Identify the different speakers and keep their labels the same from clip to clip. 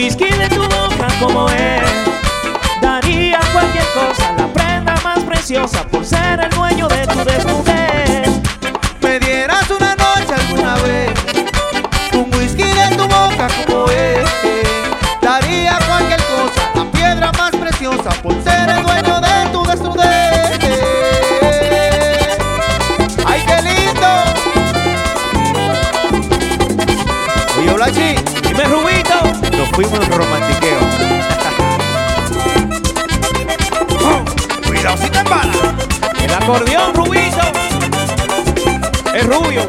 Speaker 1: whisky de tu boca como es. Daría cualquier cosa, la prenda más preciosa, por ser el dueño de tu desnudez.
Speaker 2: Me dieras una noche alguna vez un whisky de tu boca como es. Daría cualquier cosa, la piedra más preciosa, por ser el dueño de tu desnudez. ¡Ay, qué lindo! Oye, Blachi,
Speaker 1: Dime, Rubito.
Speaker 2: nos fuimos en romantiqueo. Cuidado si te embalas.
Speaker 1: El acordeón, Rubito. Es rubio.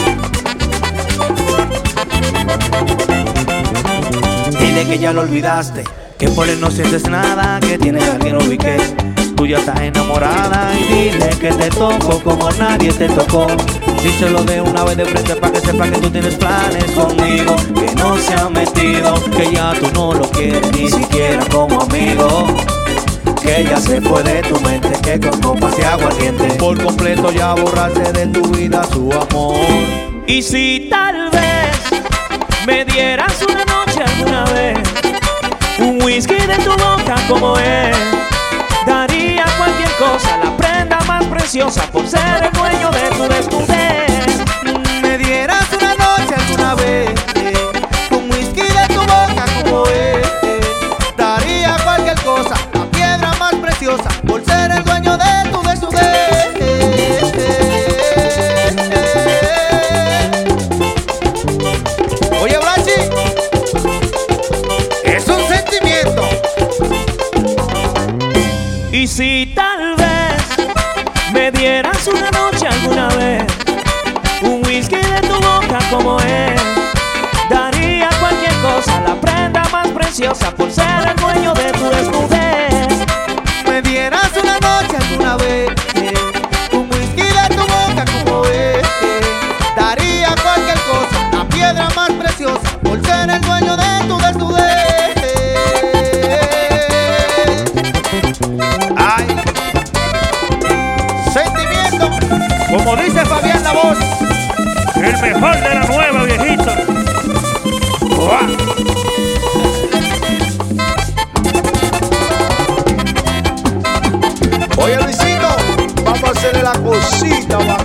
Speaker 2: Dile que ya lo olvidaste, que por él no sientes nada, que tienes a alguien ubique. Tú ya estás enamorada y dile que te toco como nadie te tocó. Díselo de una vez de frente pa' que sepa que tú tienes planes conmigo, que no se ha metido, que ya tú no lo quieres ni siquiera como amigo, que ya se fue de tu mente, que con copas de aguardiente por completo ya borraste de tu vida su amor.
Speaker 1: Y si tal vez me dieras una noche alguna vez un whisky de tu boca como es, daría cualquier cosa, la prenda más preciosa, por ser el dueño de tu desnudez.
Speaker 2: Me dieras una noche alguna vez un whisky de tu boca como es. Daría cualquier cosa, la piedra más preciosa, por ser el dueño de tu desnudez. Oye, Blachi, es un sentimiento.
Speaker 1: Y si tal vez me dieras una noche alguna vez un whisky de tu boca como es, daría cualquier cosa, la prenda más preciosa, por ser el dueño de tu desnudez.
Speaker 2: Me dieras una noche alguna vez un whisky de tu boca como es. Daría cualquier cosa, la piedra más preciosa, por ser el dueño de tu desnudez. Ay, sentimiento, como dice Fabián La Voz,
Speaker 3: El mejor de la nueva, viejito.
Speaker 2: ¡guau! Oye, Luisito, vamos a hacerle la cosita